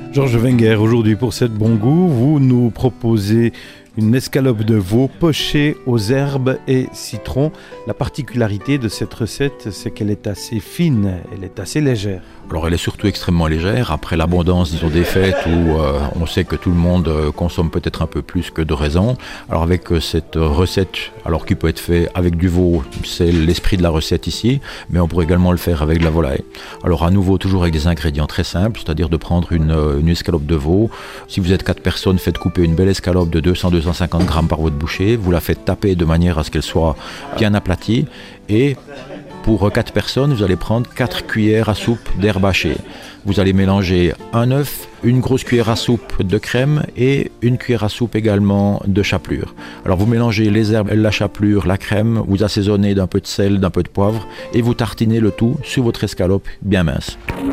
Georges Wenger, aujourd'hui pour cette bon goût, vous nous proposez une escalope de veau pochée aux herbes et citron. La particularité de cette recette, c'est qu'elle est assez fine, elle est assez légère. Alors elle est surtout extrêmement légère, après l'abondance disons des fêtes où on sait que tout le monde consomme peut-être un peu plus que de raison. Alors avec cette recette, alors qui peut être fait avec du veau, c'est l'esprit de la recette ici, mais on pourrait également le faire avec de la volaille. Alors à nouveau toujours avec des ingrédients très simples, c'est-à-dire de prendre une escalope de veau. Si vous êtes 4 personnes, faites couper une belle escalope de 200-250 grammes par votre bouchée, vous la faites taper de manière à ce qu'elle soit bien aplatie et pour 4 personnes, vous allez prendre 4 cuillères à soupe d'herbe hachée. Vous allez mélanger un œuf, une grosse cuillère à soupe de crème et une cuillère à soupe également de chapelure. Alors vous mélangez les herbes, la chapelure, la crème, vous assaisonnez d'un peu de sel, d'un peu de poivre et vous tartinez le tout sur votre escalope bien mince.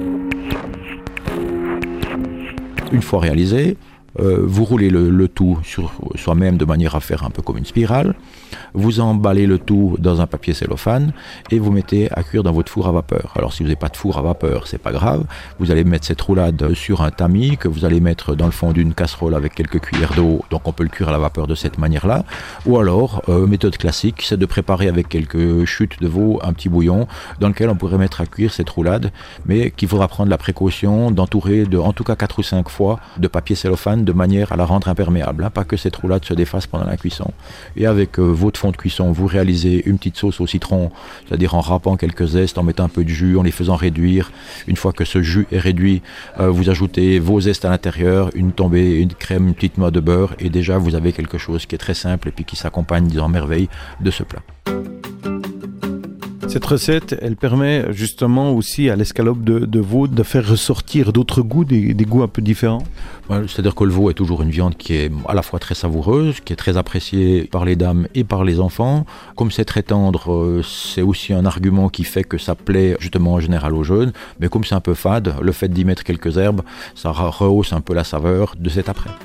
Une fois réalisé, vous roulez le tout sur soi-même de manière à faire un peu comme une spirale. Vous emballez le tout dans un papier cellophane et vous mettez à cuire dans votre four à vapeur. Alors si vous n'avez pas de four à vapeur, c'est pas grave. Vous allez mettre cette roulade sur un tamis que vous allez mettre dans le fond d'une casserole avec quelques cuillères d'eau. Donc on peut le cuire à la vapeur de cette manière-là. Ou alors, méthode classique, c'est de préparer avec quelques chutes de veau un petit bouillon dans lequel on pourrait mettre à cuire cette roulade, mais qu'il faudra prendre la précaution d'entourer de en tout cas 4 ou 5 fois de papier cellophane de manière à la rendre imperméable, pas que cette roulade se défasse pendant la cuisson. Et avec votre fond de cuisson, vous réalisez une petite sauce au citron, c'est-à-dire en râpant quelques zestes, en mettant un peu de jus, en les faisant réduire. Une fois que ce jus est réduit, vous ajoutez vos zestes à l'intérieur, une tombée, une crème, une petite noix de beurre, et déjà vous avez quelque chose qui est très simple et puis qui s'accompagne, disons, merveille de ce plat. Cette recette, elle permet justement aussi à l'escalope de veau de faire ressortir d'autres goûts, des goûts un peu différents. C'est-à-dire que le veau est toujours une viande qui est à la fois très savoureuse, qui est très appréciée par les dames et par les enfants. Comme c'est très tendre, c'est aussi un argument qui fait que ça plaît justement en général aux jeunes. Mais comme c'est un peu fade, le fait d'y mettre quelques herbes, ça rehausse un peu la saveur de cet après.